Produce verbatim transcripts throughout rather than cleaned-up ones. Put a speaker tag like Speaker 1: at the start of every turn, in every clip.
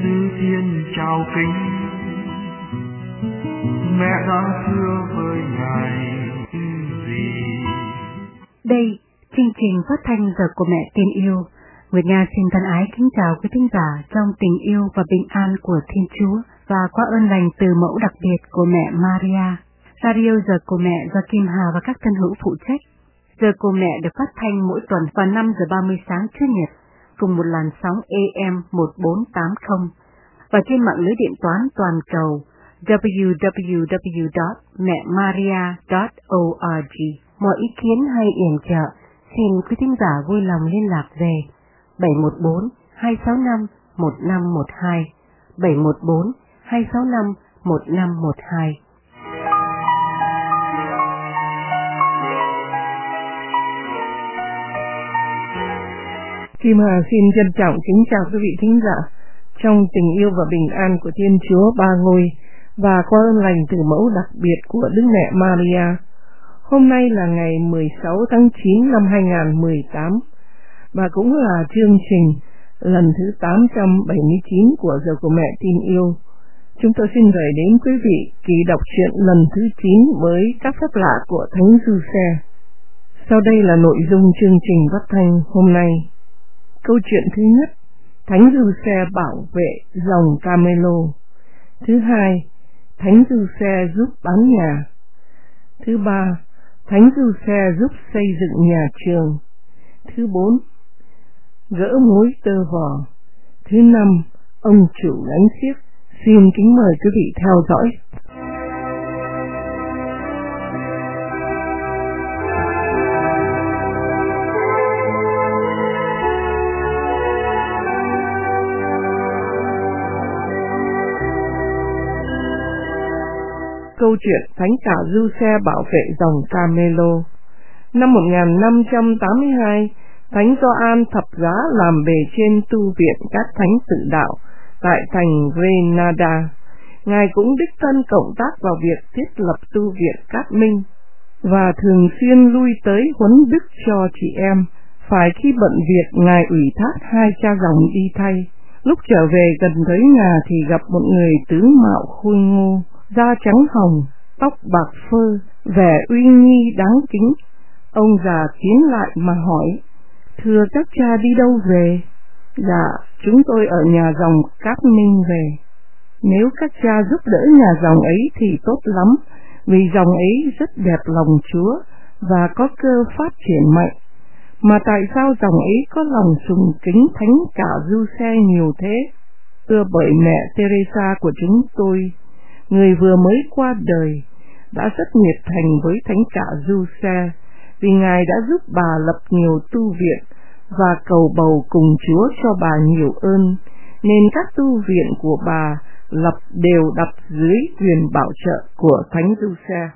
Speaker 1: sư thiên chào kính, mẹ đã thưa với ngài gì.
Speaker 2: Đây, chương trình phát thanh Giờ của Mẹ Tin Yêu. Nguyệt Nga xin thân ái kính chào quý thính giả trong tình yêu và bình an của Thiên Chúa và qua ơn lành từ mẫu đặc biệt của mẹ Maria. Radio Giờ của Mẹ do Kim Hà và các thân hữu phụ trách. Giờ của Mẹ được phát thanh mỗi tuần vào năm giờ ba mươi sáng Chủ nhật cùng một làn sóng A M một bốn tám không và trên mạng lưới điện toán toàn cầu w w w chấm mẹ maria chấm org. Mọi ý kiến hay yểm trợ xin quý thính giả vui lòng liên lạc về bảy một bốn hai sáu năm một năm một hai, bảy một bốn hai sáu năm một năm một hai.
Speaker 3: Kim Hà xin trân trọng kính chào quý vị thính giả trong tình yêu và bình an của Thiên Chúa Ba Ngôi và qua ơn lành từ mẫu đặc biệt của Đức Mẹ Maria. Hôm nay là ngày mười sáu tháng chín năm hai nghìn không trăm mười tám và cũng là chương trình lần thứ tám trăm bảy mươi chín của Giờ của Mẹ Tin Yêu. Chúng tôi xin gửi đến quý vị kỳ đọc truyện lần thứ chín với các phép lạ của Thánh Giuse. Sau đây là nội dung chương trình phát thanh hôm nay. Câu chuyện thứ nhất, Thánh Giuse bảo vệ dòng Camelo. Thứ hai, Thánh Giuse giúp bán nhà. Thứ ba, Thánh Giuse giúp xây dựng nhà trường. Thứ bốn, gỡ mối tơ vò. Thứ năm, ông chủ gánh xiếc. Xin kính mời quý vị theo dõi. Câu chuyện Thánh cả Giuse bảo vệ dòng Camelo. Năm một nghìn năm trăm tám mươi hai, Thánh Gioan thập giá làm bề trên tu viện các thánh tự đạo tại thành Grenada. Ngài cũng đích thân cộng tác vào việc thiết lập tu viện Cát Minh và thường xuyên lui tới huấn đức cho chị em. Phải khi bận việc, Ngài ủy thác hai cha dòng đi thay. Lúc trở về gần tới nhà thì gặp một người tướng mạo khôi ngô, da trắng hồng, tóc bạc phơ, vẻ uy nghi đáng kính. Ông già tiến lại mà hỏi: "Thưa các cha đi đâu về?" "Dạ, chúng tôi ở nhà dòng Cát Minh về." "Nếu các cha giúp đỡ nhà dòng ấy thì tốt lắm, vì dòng ấy rất đẹp lòng Chúa và có cơ phát triển mạnh. Mà tại sao dòng ấy có lòng sùng kính Thánh cả Giuse nhiều thế? Thưa bởi mẹ Teresa của chúng tôi, người vừa mới qua đời, đã rất nhiệt thành với Thánh cả Giuse, vì Ngài đã giúp bà lập nhiều tu viện và cầu bầu cùng Chúa cho bà nhiều ơn, nên các tu viện của bà lập đều đặt dưới quyền bảo trợ của Thánh Giuse.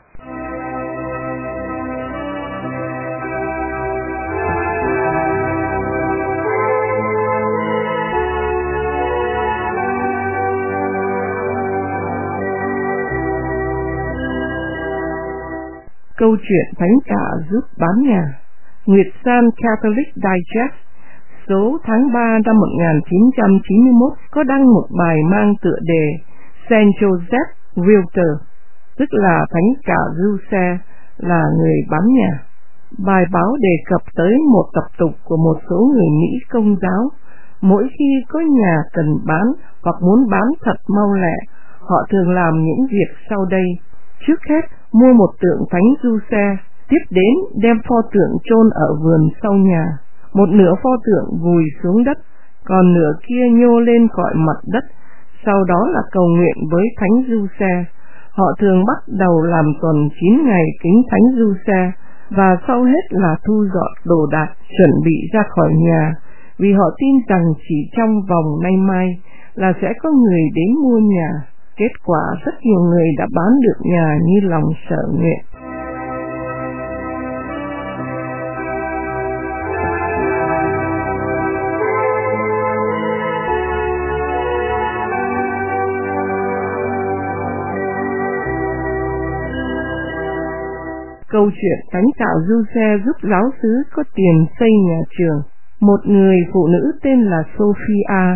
Speaker 3: Câu chuyện Thánh cả giúp bán nhà. Nguyệt San Catholic Digest số tháng ba năm một nghìn chín trăm chín mươi mốt có đăng một bài mang tựa đề Saint Joseph Realtor, tức là Thánh cả Giuse là người bán nhà. Bài báo đề cập tới một tập tục của một số người Mỹ Công giáo. Mỗi khi có nhà cần bán hoặc muốn bán thật mau lẹ, họ thường làm những việc sau đây. Trước hết, mua một tượng Thánh Giuse, tiếp đến đem pho tượng chôn ở vườn sau nhà. Một nửa pho tượng vùi xuống đất, còn nửa kia nhô lên cọi mặt đất. Sau đó là cầu nguyện với Thánh Giuse. Họ thường bắt đầu làm tuần chín ngày kính Thánh Giuse, và sau hết là thu dọn đồ đạc, chuẩn bị ra khỏi nhà, vì họ tin rằng chỉ trong vòng nay mai là sẽ có người đến mua nhà. Kết quả rất nhiều người đã bán được nhà như lòng sở nguyện. Câu chuyện Thánh cả Giuse giúp giáo xứ có tiền xây nhà trường. Một người phụ nữ tên là Sophia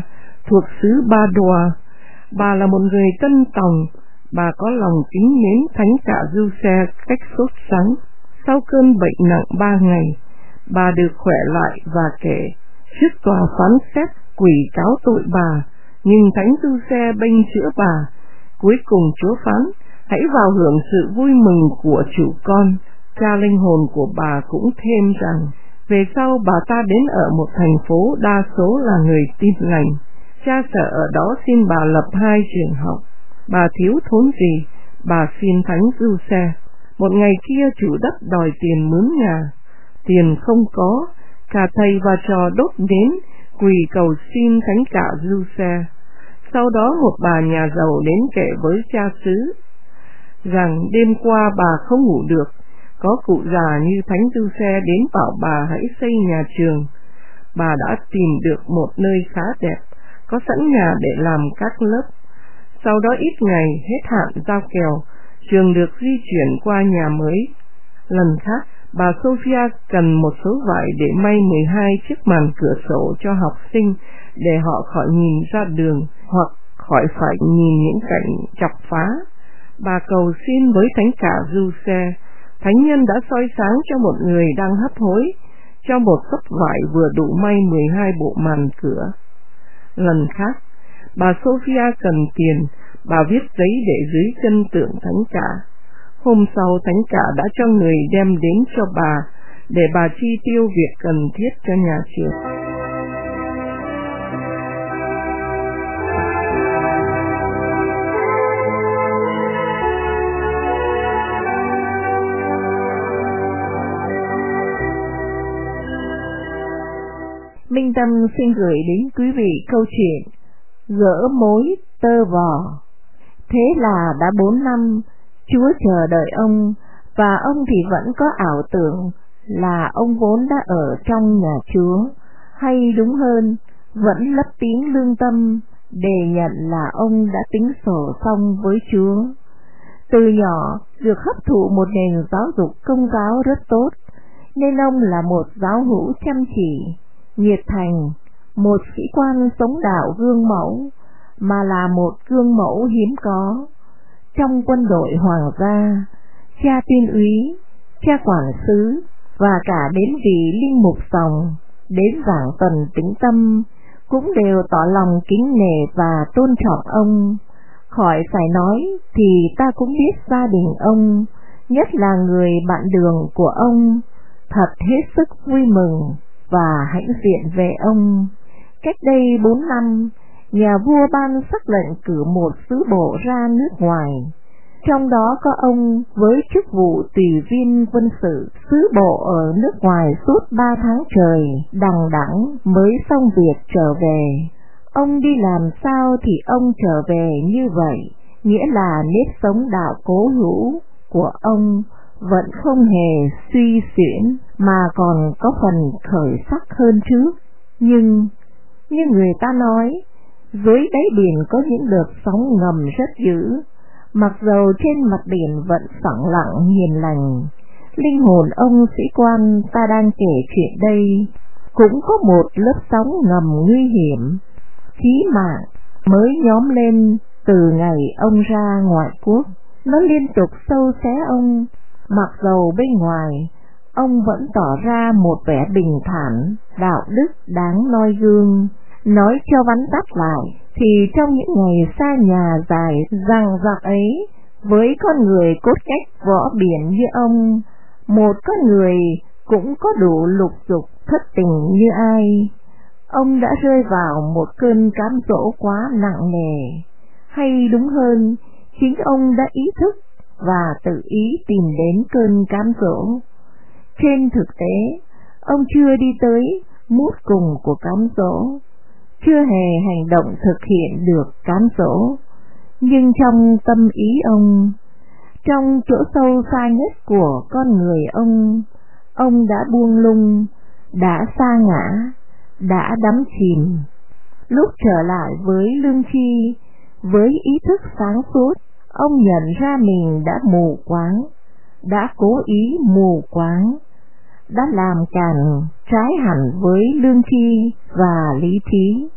Speaker 3: thuộc xứ Ba Đoa. Bà là một người tân tòng, bà có lòng kính mến thánh cả Giuse cách sốt sắng. Sau cơn bệnh nặng ba ngày, bà được khỏe lại và kể trước tòa phán xét quỷ cáo tội bà, nhưng thánh Giuse bênh chữa bà. Cuối cùng Chúa phán, hãy vào hưởng sự vui mừng của chủ con. Cha linh hồn của bà cũng thêm rằng, về sau bà ta đến ở một thành phố đa số là người tin lành. Cha sợ ở đó xin bà lập hai trường học. Bà thiếu thốn gì, bà xin thánh Giuse. Một ngày kia chủ đất đòi tiền mướn nhà. Tiền không có, cả thầy và trò đốt đến quỳ cầu xin thánh cả Giuse. Sau đó một bà nhà giàu đến kể với cha xứ rằng đêm qua bà không ngủ được. Có cụ già như thánh Giuse đến bảo bà hãy xây nhà trường. Bà đã tìm được một nơi khá đẹp, có sẵn nhà để làm các lớp. Sau đó ít ngày hết hạn giao kèo, trường được di chuyển qua nhà mới. Lần khác, bà Sophia cần một số vải để may mười hai chiếc màn cửa sổ cho học sinh để họ khỏi nhìn ra đường hoặc khỏi phải nhìn những cảnh chọc phá. Bà cầu xin với thánh cả Giuse. Thánh nhân đã soi sáng cho một người đang hấp hối, cho một sấp vải vừa đủ may mười hai bộ màn cửa. Lần khác, bà Sophia cần tiền, bà viết giấy để dưới chân tượng thánh cả. Hôm sau thánh cả đã cho người đem đến cho bà, để bà chi tiêu việc cần thiết cho nhà trường.
Speaker 4: Minh Tâm xin gửi đến quý vị câu chuyện Gỡ mối tơ vò. Thế là đã bốn năm, Chúa chờ đợi ông, và ông thì vẫn có ảo tưởng là ông vốn đã ở trong nhà Chúa, hay đúng hơn, vẫn lấp tín lương tâm để nhận là ông đã tính sổ xong với Chúa. Từ nhỏ được hấp thụ một nền giáo dục công giáo rất tốt, nên ông là một giáo hữu chăm chỉ, nhiệt thành, một sĩ quan sống đạo gương mẫu, mà là một gương mẫu hiếm có. Trong quân đội hoàng gia, cha tuyên úy, cha quản sứ và cả đến vị linh mục dòng đến giảng tuần tĩnh tâm cũng đều tỏ lòng kính nể và tôn trọng ông. Khỏi phải nói thì ta cũng biết gia đình ông, nhất là người bạn đường của ông, thật hết sức vui mừng và hãnh diện về ông. Cách đây bốn năm, nhà vua ban sắc lệnh cử một sứ bộ ra nước ngoài, trong đó có ông với chức vụ tùy viên quân sự. Sứ bộ ở nước ngoài suốt ba tháng trời, đằng đẵng mới xong việc trở về. Ông đi làm sao thì ông trở về như vậy, nghĩa là nếp sống đạo cố hữu của ông vẫn không hề suy xuyển, mà còn có phần khởi sắc hơn trước. Nhưng, như người ta nói, dưới đáy biển có những đợt sóng ngầm rất dữ, mặc dầu trên mặt biển vẫn phẳng lặng hiền lành. Linh hồn ông sĩ quan ta đang kể chuyện đây cũng có một lớp sóng ngầm nguy hiểm, chí mạng, mới nhóm lên từ ngày ông ra ngoại quốc. Nó liên tục sâu xé ông, mặc dầu bên ngoài ông vẫn tỏ ra một vẻ bình thản, đạo đức đáng noi gương. Nói cho vắn tắt lại, thì trong những ngày xa nhà dài dằng dặc ấy, với con người cốt cách võ biển như ông, một con người cũng có đủ lục dục thất tình như ai, ông đã rơi vào một cơn cám dỗ quá nặng nề. Hay đúng hơn, chính ông đã ý thức và tự ý tìm đến cơn cám dỗ. Trên thực tế, ông chưa đi tới mút cùng của cám dỗ, chưa hề hành động thực hiện được cám dỗ, nhưng trong tâm ý ông, trong chỗ sâu xa nhất của con người ông, ông đã buông lung, đã sa ngã, đã đắm chìm. Lúc trở lại với lương tri, với ý thức sáng suốt, ông nhận ra mình đã mù quáng, đã cố ý mù quáng, đã làm càn trái hẳn với lương tri và lý trí,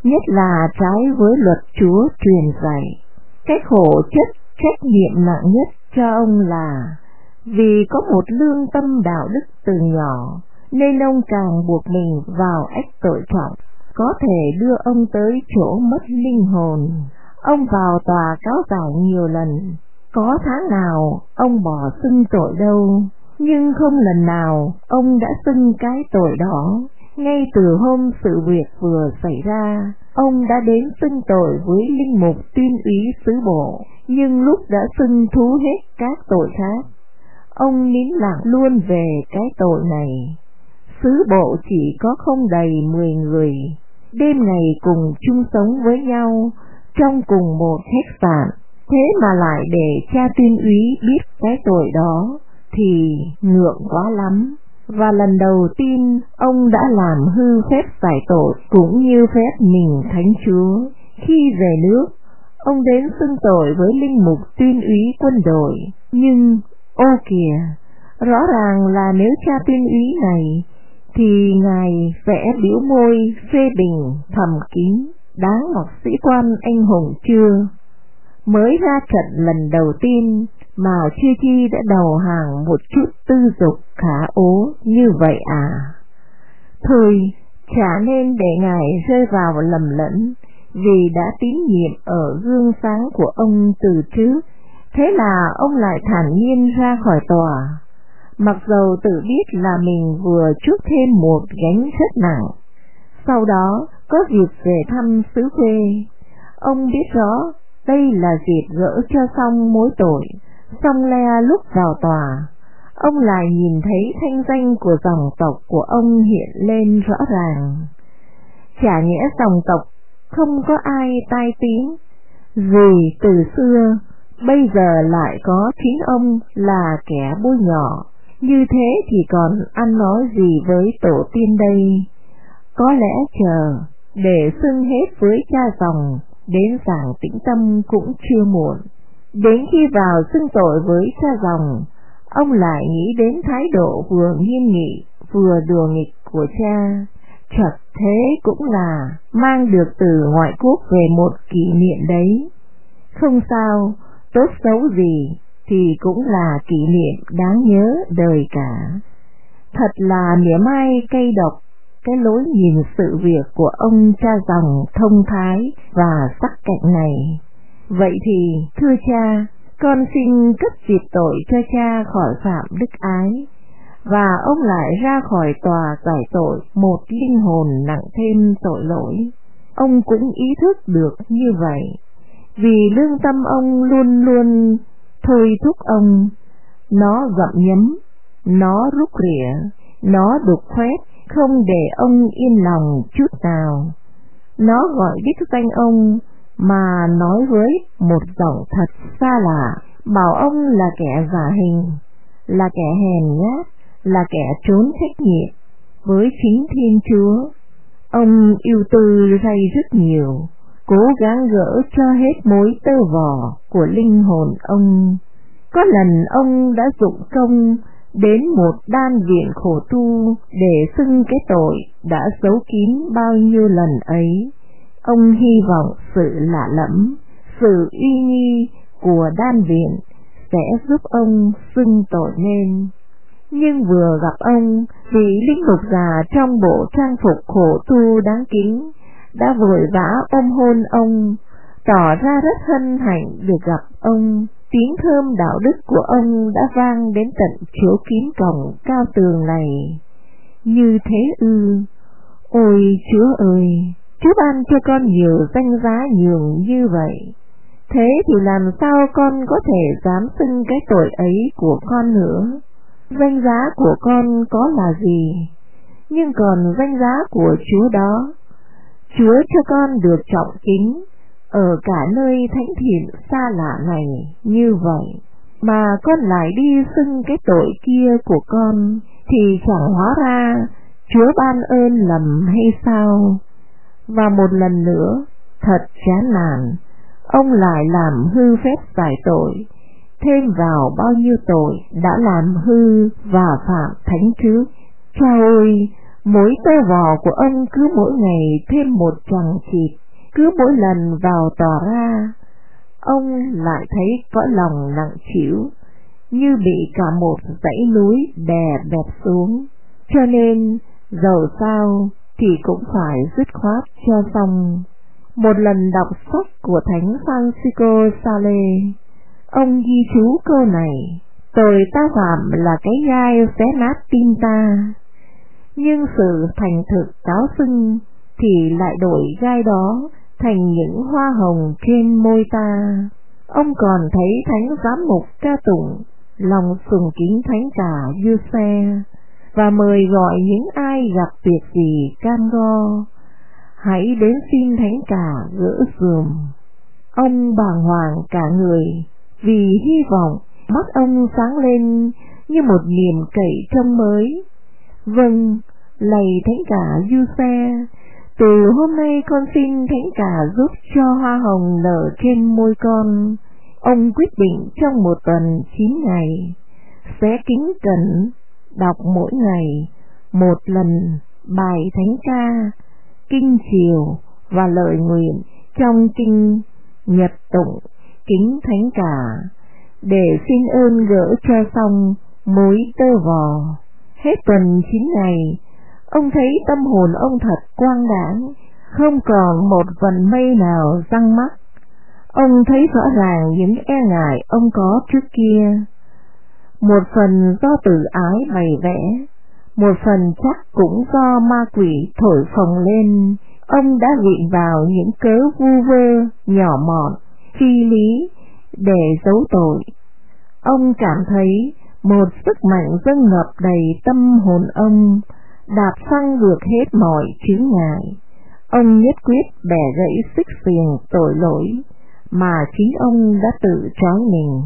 Speaker 4: nhất là trái với luật Chúa truyền dạy. Cái khổ chất trách nhiệm nặng nhất cho ông là vì có một lương tâm đạo đức từ nhỏ, nên ông càng buộc mình vào ách tội trọng, có thể đưa ông tới chỗ mất linh hồn. Ông vào tòa cáo giải nhiều lần, có tháng nào ông bỏ xưng tội đâu, nhưng không lần nào ông đã xưng cái tội đó. Ngay từ hôm sự việc vừa xảy ra, ông đã đến xưng tội với linh mục tuyên úy xứ bộ, nhưng lúc đã xưng thú hết các tội khác, ông nín lặng luôn về cái tội này. Xứ bộ chỉ có không đầy mười người, đêm ngày cùng chung sống với nhau trong cùng một khách sạn, thế mà lại để cha tuyên úy biết cái tội đó thì ngượng quá lắm. Và lần đầu tiên ông đã làm hư phép giải tội cũng như phép mình thánh Chúa. Khi về nước, ông đến xưng tội với linh mục tuyên úy quân đội, nhưng ô kìa, rõ ràng là nếu cha tuyên úy này thì ngài vẽ biểu môi phê bình thầm kín, đáng một sĩ quan anh hùng chưa? Mới ra trận lần đầu tiên mà chưa chi đã đầu hàng một chút tư dục khả ố như vậy à? Thôi, chả nên để ngài rơi vào lầm lẫn, vì đã tín nhiệm ở gương sáng của ông từ trước. Thế là ông lại thản nhiên ra khỏi tòa, mặc dầu tự biết là mình vừa chuốc thêm một gánh rất nặng. Sau đó có dịp về thăm xứ quê, ông biết rõ đây là dịp gỡ cho xong mối tội. Xong le lúc vào tòa, ông lại nhìn thấy thanh danh của dòng tộc của ông hiện lên rõ ràng. Chả nhẽ dòng tộc không có ai tai tiếng, vì từ xưa bây giờ lại có chính ông là kẻ bôi nhọ, như thế thì còn ăn nói gì với tổ tiên đây? Có lẽ chờ để xưng hết với cha dòng đến giảng tĩnh tâm cũng chưa muộn. Đến khi vào xưng tội với cha dòng, ông lại nghĩ đến thái độ vừa nghiêm nghị vừa đùa nghịch của cha. Chật thế cũng là mang được từ ngoại quốc về một kỷ niệm đấy. Không sao, tốt xấu gì thì cũng là kỷ niệm đáng nhớ đời cả. Thật là mỉa mai cay độc cái lối nhìn sự việc của ông cha dòng thông thái và sắc cạnh này. Vậy thì, thưa cha, con xin cất dịp tội cho cha khỏi phạm đức ái. Và ông lại ra khỏi tòa giải tội một linh hồn nặng thêm tội lỗi. Ông cũng ý thức được như vậy, vì lương tâm ông luôn luôn thôi thúc ông. Nó gặm nhấm, nó rút rỉa, nó đục khoét, không để ông yên lòng chút nào. Nó gọi đích danh ông mà nói với một giọng thật xa lạ, bảo ông là kẻ giả hình, là kẻ hèn nhát, là kẻ trốn trách nhiệm với chính Thiên Chúa. Ông ưu tư ray rất nhiều, cố gắng gỡ cho hết mối tơ vò của linh hồn ông. Có lần ông đã dụng công đến một đan viện khổ tu để xưng cái tội đã giấu kín bao nhiêu lần ấy. Ông hy vọng sự lạ lẫm, sự uy nghi của đan viện sẽ giúp ông xưng tội nên. Nhưng vừa gặp ông, vị linh mục già trong bộ trang phục khổ tu đáng kính đã vội vã ôm hôn ông, tỏ ra rất hân hạnh được gặp ông. Tiếng thơm đạo đức của ông đã vang đến tận chỗ kín cổng cao tường này. Như thế ư? Ôi Chúa ơi, Chúa ban cho con nhiều danh giá nhường như vậy. Thế thì làm sao con có thể dám xưng cái tội ấy của con nữa? Danh giá của con có là gì? Nhưng còn danh giá của Chúa đó, Chúa cho con được trọng kính ở cả nơi thánh thiện xa lạ này như vậy, mà con lại đi xưng cái tội kia của con, thì chẳng hóa ra Chúa ban ơn lầm hay sao? Và một lần nữa, thật chán nản, ông lại làm hư phép giải tội, thêm vào bao nhiêu tội đã làm hư và phạm thánh trước. Cha ơi, Mối tơ vò của ông cứ mỗi ngày thêm một chằng thịt, cứ mỗi lần vào tòa ra, ông lại thấy cõi lòng nặng trĩu, như bị cả một dãy núi đè bẹp xuống. Cho nên dầu sao thì cũng phải dứt khoát cho xong. Một lần đọc sách của Thánh Francisco Sales, ông ghi chú câu này: tội ta phạm là cái gai xé nát tim ta, nhưng sự thành thực cáo xưng thì lại đổi gai đó thành những hoa hồng trên môi ta. Ông còn thấy Thánh Giám mục ca tụng lòng sùng kính Thánh cả Giuse và mời gọi những ai gặp việc gì cam go, hãy đến xin Thánh cả gỡ giùm. Ông bàng hoàng cả người vì hy vọng, mắt ông sáng lên như một niềm cậy trông mới. Vâng, lạy Thánh cả Giuse, từ hôm nay con xin Thánh cả giúp cho hoa hồng nở trên môi con. Ông quyết định trong một tuần chín ngày sẽ kính cẩn đọc mỗi ngày một lần bài thánh ca, kinh chiều và lời nguyện trong kinh nhật tụng kính Thánh cả, để xin ơn gỡ cho xong mối tơ vò. Hết tuần chín ngày, ông thấy tâm hồn ông thật quang đãng, không còn một vần mây nào răng mắc. Ông thấy rõ ràng những e ngại ông có trước kia, một phần do tự ái bày vẽ, một phần chắc cũng do ma quỷ thổi phồng lên. Ông đã viện vào những cớ vu vơ, nhỏ mọn, phi lý để giấu tội. Ông cảm thấy một sức mạnh dâng ngập đầy tâm hồn ông, đạp phăng vượt hết mọi chướng ngại. Ông nhất quyết bẻ gãy xích xiềng tội lỗi mà chính ông đã tự trói mình.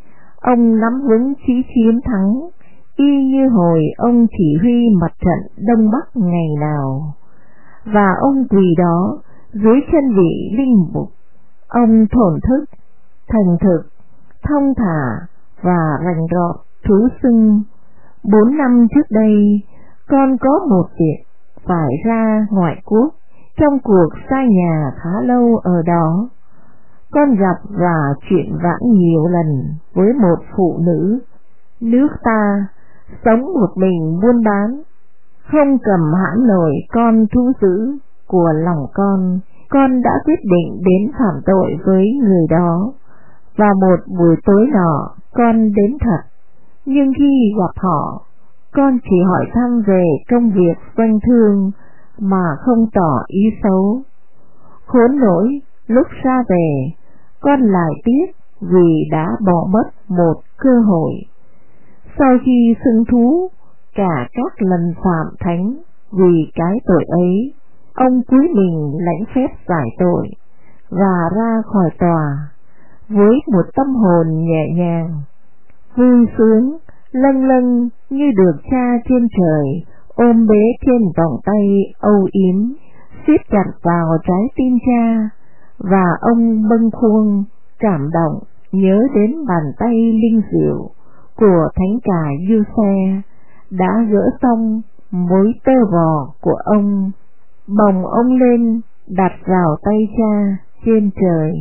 Speaker 4: Ông nắm vững chí chiến thắng, y như hồi ông chỉ huy mặt trận Đông Bắc ngày nào, và ông quỳ đó dưới chân vị linh mục. Ông thổn thức, thành thực, thông thả và rành rọt thú xưng: bốn năm trước đây, con có một việc phải ra ngoại quốc. Trong cuộc xa nhà khá lâu ở đó, con gặp và chuyện vãn nhiều lần với một phụ nữ nước ta, sống một mình buôn bán, không cầm hãm nổi con thú dữ của lòng con. Con đã quyết định đến phạm tội với người đó, và một buổi tối nọ con đến thật. Nhưng khi gặp họ, con chỉ hỏi thăm về công việc doanh thương mà không tỏ ý xấu. Khốn nỗi, lúc ra về, con lại tiếc vì đã bỏ mất một cơ hội. Sau khi xưng thú cả các lần phạm thánh vì cái tội ấy, ông cúi mình lãnh phép giải tội và ra khỏi tòa với một tâm hồn nhẹ nhàng, vui sướng, lâng lâng như được cha trên trời ôm bế trên vòng tay âu yếm, siết chặt vào trái tim cha. Và ông bâng khuâng, cảm động, nhớ đến bàn tay linh diệu của Thánh cả Giuse đã gỡ xong mối tơ vò của ông, bồng ông lên đặt vào tay cha trên trời.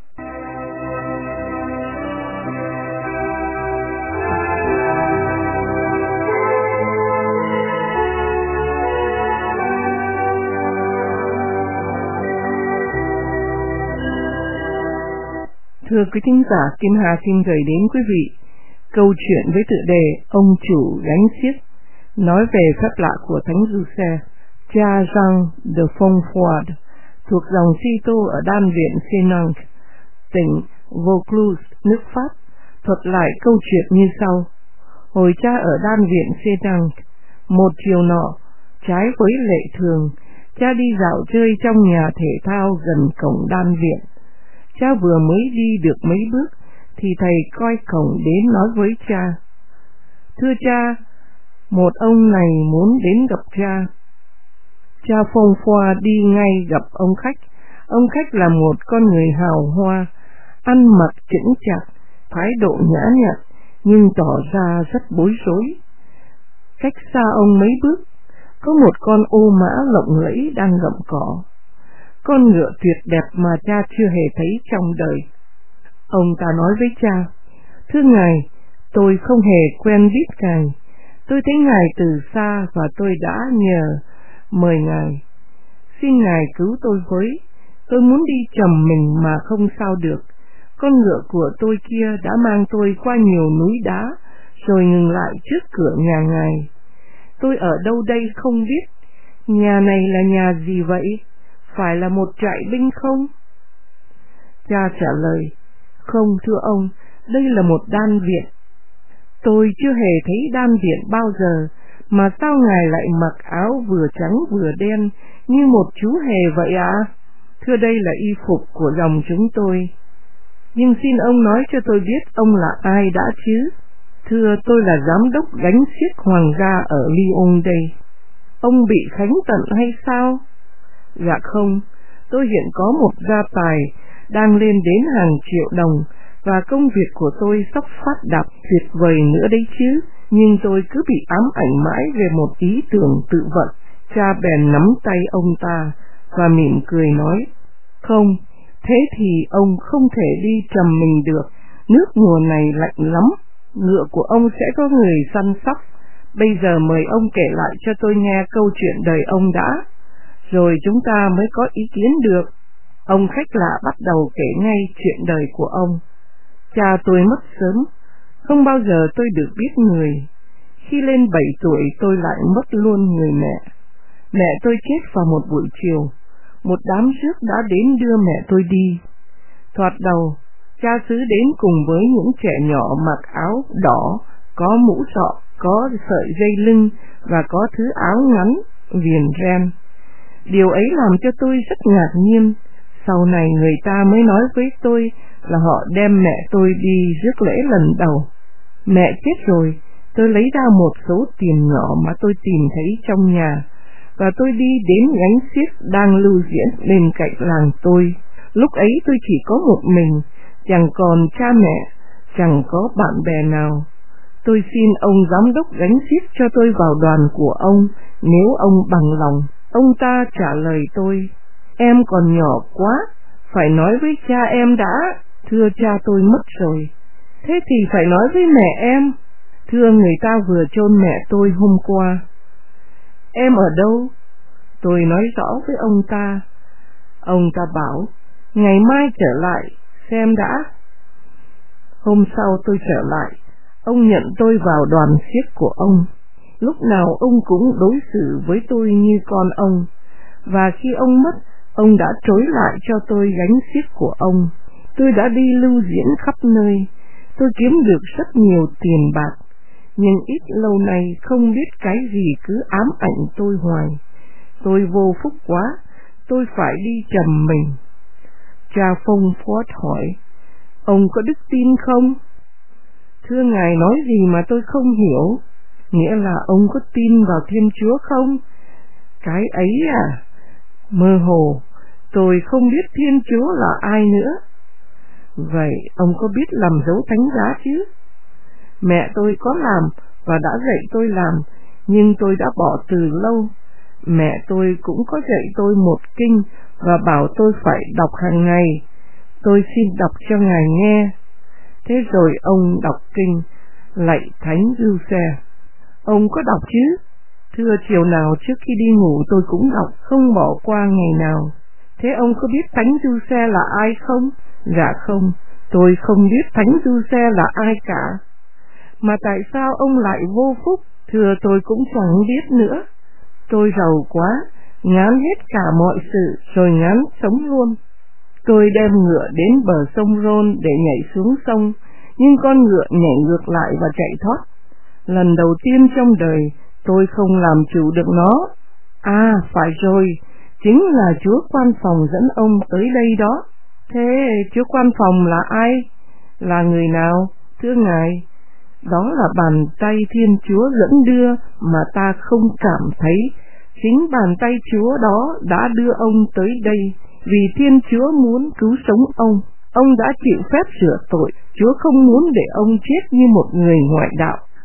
Speaker 3: Thưa quý thính giả, Kim Hà xin gửi đến quý vị câu chuyện với tựa đề Ông chủ gánh xiếc, nói về phép lạ của Thánh Giuse, cha Jean de Fontfroide, thuộc dòng Cîteaux ở đan viện Sénanque, tỉnh Vaucluse, nước Pháp, thuật lại câu chuyện như sau. Hồi cha ở đan viện Sénanque, một chiều nọ, trái với lệ thường, cha đi dạo chơi trong nhà thể thao gần cổng đan viện. Cha vừa mới đi được mấy bước thì thầy coi cổng đến nói với cha: Thưa cha, một ông này muốn đến gặp cha. Cha Fontfroide đi ngay gặp ông khách. Ông khách là một con người hào hoa, ăn mặc chững chạc, thái độ nhã nhặn nhưng tỏ ra rất bối rối. Cách xa ông mấy bước, có một con ô mã lộng lẫy đang gặm cỏ. Con ngựa tuyệt đẹp mà cha chưa hề thấy trong đời. Ông ta nói với cha: "Thưa ngài, tôi không hề quen biết ngài. Tôi thấy ngài từ xa và tôi đã nhờ mời ngài. Xin ngài cứu tôi với. Tôi muốn đi trầm mình mà không sao được. Con ngựa của tôi kia đã mang tôi qua nhiều núi đá, rồi ngừng lại trước cửa nhà ngài. Tôi ở đâu đây không biết. Nhà này là nhà gì vậy? Phải là một trại binh không?" Cha trả lời: "Không thưa ông, đây là một đan viện." "Tôi chưa hề thấy đan viện bao giờ, mà sao ngài lại mặc áo vừa trắng vừa đen như một chú hề vậy ạ?" "Thưa, đây là y phục của dòng chúng tôi." "Nhưng xin ông nói cho tôi biết ông là ai đã chứ?" "Thưa, tôi là giám đốc gánh xiếc hoàng gia ở Lyon đây." "Ông bị khánh tận hay sao?" "Dạ không, tôi hiện có một gia tài đang lên đến hàng triệu đồng, và công việc của tôi sắp phát đạt tuyệt vời nữa đấy chứ, nhưng tôi cứ bị ám ảnh mãi về một ý tưởng tự vận." Cha bèn nắm tay ông ta và mỉm cười nói: "Không, thế thì ông không thể đi trầm mình được. Nước mùa này lạnh lắm. Ngựa của ông sẽ có người săn sóc. Bây giờ mời ông kể lại cho tôi nghe câu chuyện đời ông đã, rồi chúng ta mới có ý kiến được." Ông khách lạ bắt đầu kể ngay chuyện đời của ông. "Cha tôi mất sớm, không bao giờ tôi được biết người. Khi lên bảy tuổi tôi lại mất luôn người mẹ. Mẹ tôi chết vào một buổi chiều. Một đám rước đã đến đưa mẹ tôi đi. Thoạt đầu, cha xứ đến cùng với những trẻ nhỏ mặc áo đỏ, có mũ sọ, có sợi dây lưng và có thứ áo ngắn, viền ren. Điều ấy làm cho tôi rất ngạc nhiên. Sau này người ta mới nói với tôi là họ đem mẹ tôi đi rước lễ lần đầu. Mẹ chết rồi, tôi lấy ra một số tiền nhỏ mà tôi tìm thấy trong nhà, và tôi đi đến gánh xiếc đang lưu diễn bên cạnh làng tôi. Lúc ấy tôi chỉ có một mình, chẳng còn cha mẹ, chẳng có bạn bè nào. Tôi xin ông giám đốc gánh xiếc cho tôi vào đoàn của ông, nếu ông bằng lòng." Ông ta trả lời tôi: "Em còn nhỏ quá, phải nói với cha em đã." "Thưa, cha tôi mất rồi." "Thế thì phải nói với mẹ em." "Thưa, người ta vừa chôn mẹ tôi hôm qua." "Em ở đâu?" Tôi nói rõ với ông ta. Ông ta bảo: "Ngày mai trở lại, xem đã." Hôm sau tôi trở lại, ông nhận tôi vào đoàn xiếc của ông. Lúc nào ông cũng đối xử với tôi như con ông, và khi ông mất, ông đã trối lại cho tôi gánh xiếc của ông. Tôi đã đi lưu diễn khắp nơi, tôi kiếm được rất nhiều tiền bạc, nhưng ít lâu nay không biết cái gì cứ ám ảnh tôi hoài. Tôi vô phúc quá, tôi phải đi trầm mình." Cha Phong Phót hỏi: "Ông có đức tin không?" "Thưa ngài nói gì mà tôi không hiểu?" "Nghĩa là ông có tin vào Thiên Chúa không?" "Cái ấy à? Mơ hồ, tôi không biết Thiên Chúa là ai nữa." "Vậy ông có biết làm dấu thánh giá chứ?" "Mẹ tôi có làm và đã dạy tôi làm, nhưng tôi đã bỏ từ lâu. Mẹ tôi cũng có dạy tôi một kinh và bảo tôi phải đọc hàng ngày. Tôi xin đọc cho ngài nghe." Thế rồi ông đọc kinh Lạy Thánh Giuse. "Ông có đọc chứ?" "Thưa, chiều nào trước khi đi ngủ tôi cũng đọc, không bỏ qua ngày nào." "Thế ông có biết Thánh Giuse là ai không?" "Dạ không, tôi không biết Thánh Giuse là ai cả." "Mà tại sao ông lại vô phúc?" "Thưa, tôi cũng chẳng biết nữa. Tôi giàu quá, ngán hết cả mọi sự, rồi ngán sống luôn. Tôi đem ngựa đến bờ sông Rôn để nhảy xuống sông, nhưng con ngựa nhảy ngược lại và chạy thoát. Lần đầu tiên trong đời, tôi không làm chủ được nó." "À, phải rồi, chính là Chúa Quan Phòng dẫn ông tới đây đó." "Thế Chúa Quan Phòng là ai?" "Là người nào, thưa ngài?" "Đó là bàn tay Thiên Chúa dẫn đưa mà ta không cảm thấy. Chính bàn tay Chúa đó đã đưa ông tới đây, vì Thiên Chúa muốn cứu sống ông. Ông đã chịu phép rửa tội. Chúa không muốn để ông chết như một người ngoại đạo.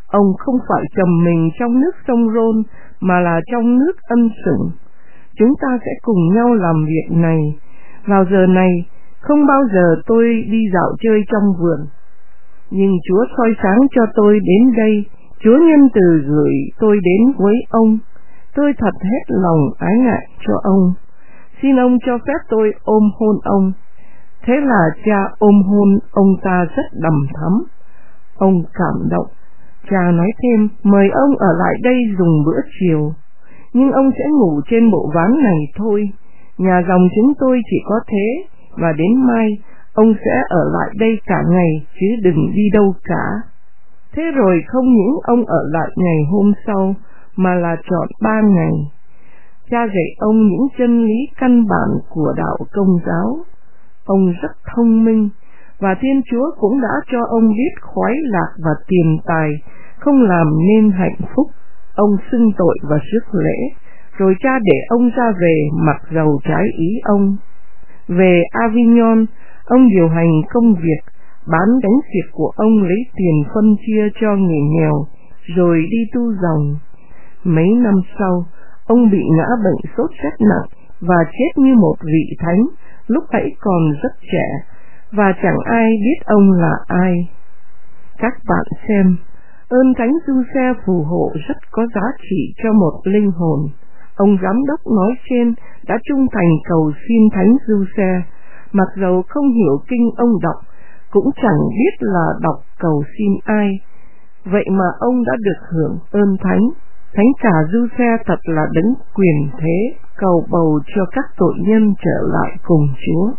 Speaker 3: Ông không phải trầm mình trong nước sông Rôn, mà là trong nước ân sủng. Chúng ta sẽ cùng nhau làm việc này. Vào giờ này, không bao giờ tôi đi dạo chơi trong vườn. Nhưng Chúa soi sáng cho tôi đến đây. Chúa nhân từ gửi tôi đến với ông. Tôi thật hết lòng ái ngại cho ông. Xin ông cho phép tôi ôm hôn ông. Thế là cha ôm hôn ông ta rất đầm thắm. Ông cảm động. Cha nói thêm, mời ông ở lại đây dùng bữa chiều. Nhưng ông sẽ ngủ trên bộ ván này thôi. Nhà dòng chúng tôi chỉ có thế, và đến mai ông sẽ ở lại đây cả ngày, chứ đừng đi đâu cả. Thế rồi không những ông ở lại ngày hôm sau, mà là trọn ba ngày. Cha dạy ông những chân lý căn bản của đạo Công giáo. Ông rất thông minh, và Thiên Chúa cũng đã cho ông biết khoái lạc và tiền tài không làm nên hạnh phúc. Ông xưng tội và rước lễ, rồi cha để ông ra về mặc dầu trái ý ông. Về Avignon, ông điều hành công việc, bán đánh việc của ông lấy tiền phân chia cho người nghèo, rồi đi tu dòng. Mấy năm sau, ông bị ngã bệnh sốt rét nặng và chết như một vị thánh, lúc hãy còn rất trẻ, và chẳng ai biết ông là ai. Các bạn xem, ơn Thánh Giuse phù hộ rất có giá trị cho một linh hồn. Ông giám đốc nói trên đã trung thành cầu xin Thánh Giuse, mặc dầu không hiểu kinh ông đọc, cũng chẳng biết là đọc cầu xin ai. Vậy mà ông đã được hưởng ơn Thánh. Thánh cả Giuse thật là đấng quyền thế, cầu bầu cho các tội nhân trở lại cùng Chúa.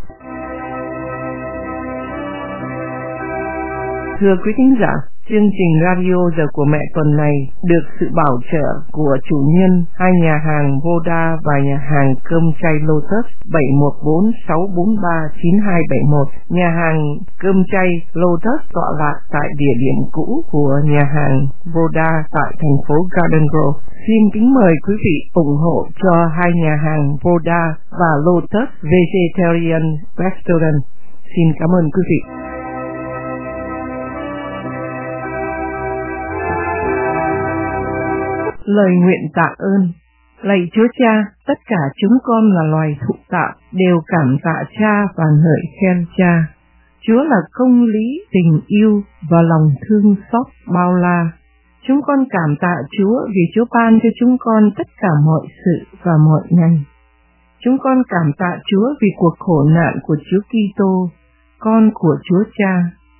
Speaker 3: Thưa quý thính giả, chương trình radio Giờ của Mẹ tuần này được sự bảo trợ của chủ nhân hai nhà hàng Voda và nhà hàng cơm chay Lotus bảy một bốn sáu bốn ba chín hai bảy một. Nhà hàng cơm chay Lotus tọa lạc tại địa điểm cũ của nhà hàng Voda tại thành phố Garden Grove. Xin kính mời quý vị ủng hộ cho hai nhà hàng Voda và Lotus Vegetarian Restaurant. Xin cảm ơn quý vị. Lời nguyện tạ ơn. Lạy Chúa Cha, tất cả chúng con là loài thụ tạo đều cảm tạ Cha và ngợi khen Cha. Chúa là công lý, tình yêu và lòng thương xót bao la. Chúng con cảm tạ Chúa vì Chúa ban cho chúng con tất cả mọi sự và mọi ngày. Chúng con cảm tạ Chúa vì cuộc khổ nạn của Chúa Kitô, con của Chúa Cha.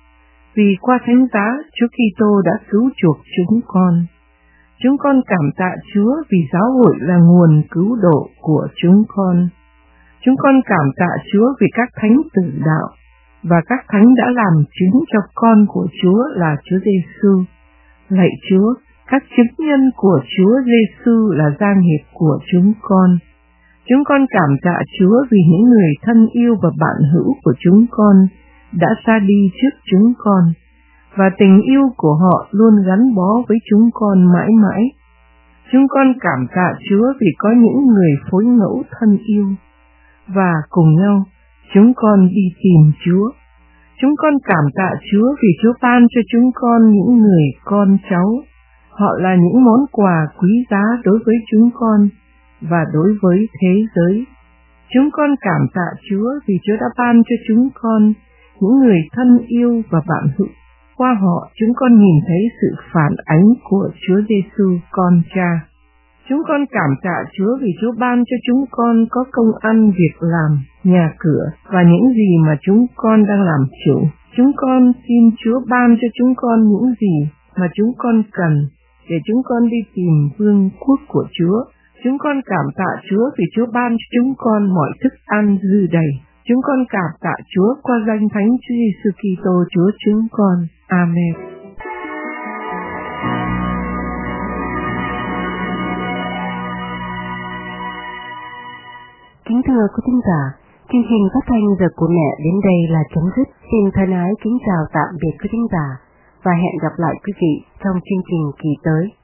Speaker 3: Vì qua thánh giá, Chúa Kitô đã cứu chuộc chúng con. Chúng con cảm tạ Chúa vì giáo hội là nguồn cứu độ của chúng con. Chúng con cảm tạ Chúa vì các thánh tử đạo, và các thánh đã làm chứng cho con của Chúa là Chúa Giêsu. Lạy Chúa, các chứng nhân của Chúa Giêsu là gia nghiệp của chúng con. Chúng con cảm tạ Chúa vì những người thân yêu và bạn hữu của chúng con đã ra đi trước chúng con, và tình yêu của họ luôn gắn bó với chúng con mãi mãi. Chúng con cảm tạ Chúa vì có những người phối ngẫu thân yêu, và cùng nhau chúng con đi tìm Chúa. Chúng con cảm tạ Chúa vì Chúa ban cho chúng con những người con cháu. Họ là những món quà quý giá đối với chúng con và đối với thế giới. Chúng con cảm tạ Chúa vì Chúa đã ban cho chúng con những người thân yêu và bạn hữu. Qua họ, chúng con nhìn thấy sự phản ánh của Chúa Giêsu con Cha. Chúng con cảm tạ Chúa vì Chúa ban cho chúng con có công ăn việc làm, nhà cửa và những gì mà chúng con đang làm chủ. Chúng con xin Chúa ban cho chúng con những gì mà chúng con cần để chúng con đi tìm vương quốc của Chúa. Chúng con cảm tạ Chúa vì Chúa ban cho chúng con mọi thức ăn dư đầy. Chúng con cảm tạ Chúa qua danh Thánh Chúa Giêsu Kitô Chúa chúng con. Amen.
Speaker 2: Kính thưa quý thính giả, chương trình phát thanh Giờ của Mẹ đến đây là chấm dứt. Xin thân ái kính chào tạm biệt quý thính giả và hẹn gặp lại quý vị trong chương trình kỳ tới.